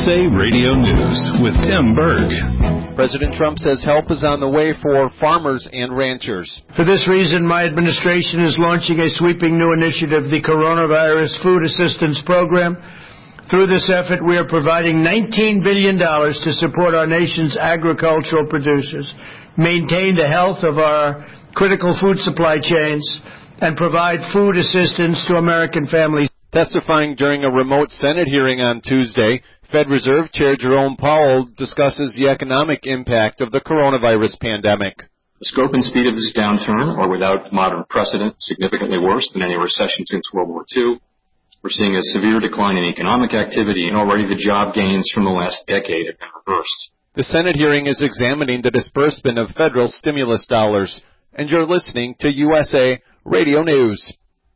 USA Radio News with Tim Berg. President Trump says help is on the way for farmers and ranchers. For this reason, my administration is launching a sweeping new initiative, the Coronavirus Food Assistance Program. Through this effort, we are providing $19 billion to support our nation's agricultural producers, maintain the health of our critical food supply chains, and provide food assistance to American families. Testifying during a remote Senate hearing on Tuesday, Fed Reserve Chair Jerome Powell discusses the economic impact of the coronavirus pandemic. The scope and speed of this downturn are without modern precedent, significantly worse than any recession since World War II. We're seeing a severe decline in economic activity, and already the job gains from the last decade have been reversed. The Senate hearing is examining the disbursement of federal stimulus dollars. And you're listening to USA Radio News.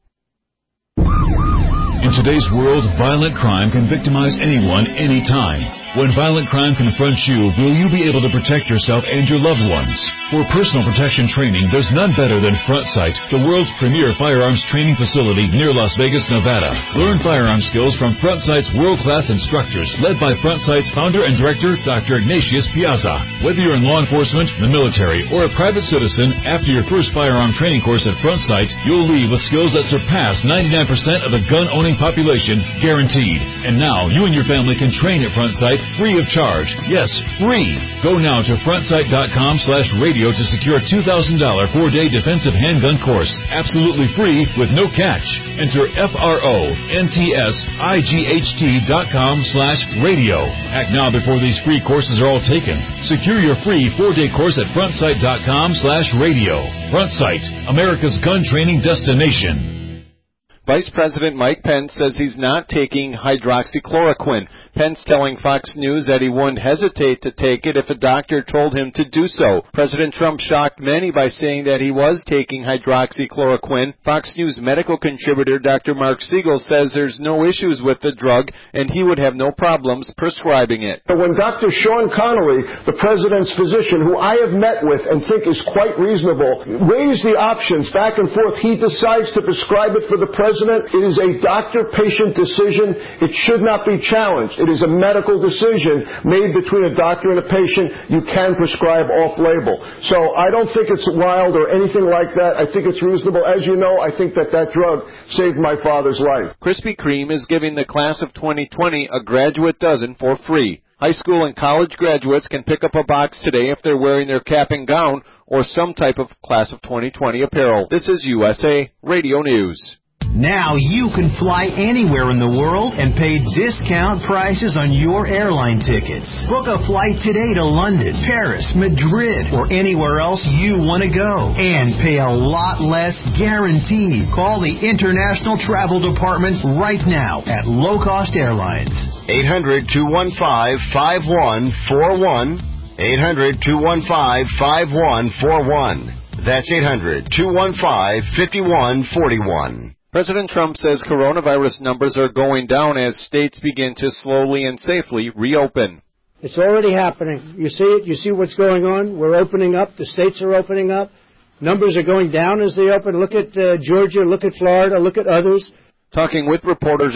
In today's world, violent crime can victimize anyone, anytime. When violent crime confronts you, will you be able to protect yourself and your loved ones? For personal protection training, there's none better than Front Sight, the world's premier firearms training facility near Las Vegas, Nevada. Learn firearm skills from Front Sight's world-class instructors, led by Front Sight's founder and director, Dr. Ignatius Piazza. Whether you're in law enforcement, the military, or a private citizen, after your first firearm training course at Front Sight, you'll leave with skills that surpass 99% of the gun-owning population, guaranteed. And now, you and your family can train at Front Sight free of charge. Yes, free. Go now to frontsight.com/radio to secure a $2,000 4-day defensive handgun course. Absolutely free with no catch. Enter FRONTSIGHT.com/radio. Act now before these free courses are all taken. Secure your free 4-day course at frontsight.com/radio. Front Sight, America's gun training destination. Vice President Mike Pence says he's not taking hydroxychloroquine. Pence telling Fox News that he wouldn't hesitate to take it if a doctor told him to do so. President Trump shocked many by saying that he was taking hydroxychloroquine. Fox News medical contributor Dr. Mark Siegel says there's no issues with the drug and he would have no problems prescribing it. When Dr. Sean Connolly, the president's physician, who I have met with and think is quite reasonable, weighs the options back and forth, he decides to prescribe it for the president. It is a doctor-patient decision. It should not be challenged. It is a medical decision made between a doctor and a patient. You can prescribe off-label. So I don't think it's wild or anything like that. I think it's reasonable. As you know, I think that drug saved my father's life. Krispy Kreme is giving the class of 2020 a graduate dozen for free. High school and college graduates can pick up a box today if they're wearing their cap and gown or some type of class of 2020 apparel. This is USA Radio News. Now you can fly anywhere in the world and pay discount prices on your airline tickets. Book a flight today to London, Paris, Madrid, or anywhere else you want to go. And pay a lot less guaranteed. Call the International Travel Department right now at Low Cost Airlines. 800-215-5141. 800-215-5141. That's 800-215-5141. President Trump says coronavirus numbers are going down as states begin to slowly and safely reopen. It's already happening. You see it. You see what's going on. We're opening up. The states are opening up. Numbers are going down as they open. Look at Georgia. Look at Florida. Look at others. Talking at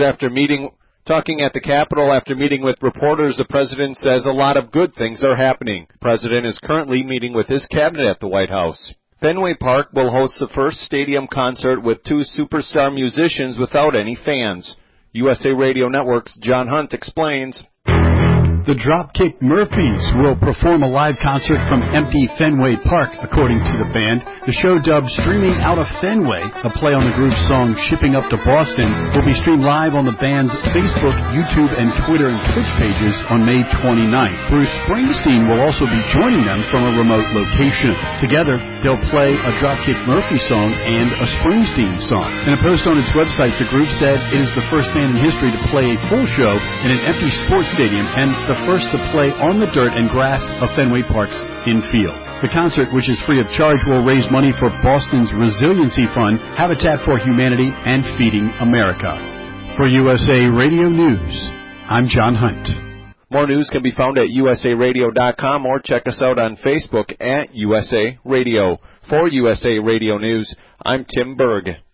the Capitol after meeting with reporters, the president says a lot of good things are happening. The president is currently meeting with his cabinet at the White House. Fenway Park will host the first stadium concert with 2 superstar musicians without any fans. USA Radio Network's John Hunt explains. The Dropkick Murphys will perform a live concert from empty Fenway Park, according to the band. The show, dubbed Streaming Out of Fenway, a play on the group's song Shipping Up to Boston, will be streamed live on the band's Facebook, YouTube, and Twitter and Twitch pages on May 29th. Bruce Springsteen will also be joining them from a remote location. Together, they'll play a Dropkick Murphy song and a Springsteen song. In a post on its website, the group said it is the first band in history to play a full show in an empty sports stadium and the first to play on the dirt and grass of Fenway Park's infield. The concert, which is free of charge, will raise money for Boston's Resiliency Fund, Habitat for Humanity, and Feeding America. For USA Radio News, I'm John Hunt. More news can be found at usaradio.com or check us out on Facebook at USA Radio. For USA Radio News, I'm Tim Berg.